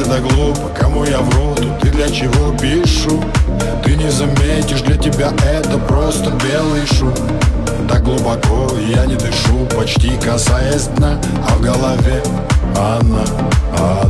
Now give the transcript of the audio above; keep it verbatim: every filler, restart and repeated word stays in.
правда глупо, кому я вру, тут и для чего пишу. Ты не заметишь, для тебя это просто белый шум. Так глубоко я не дышу, почти касаясь дна, а в голове она, она.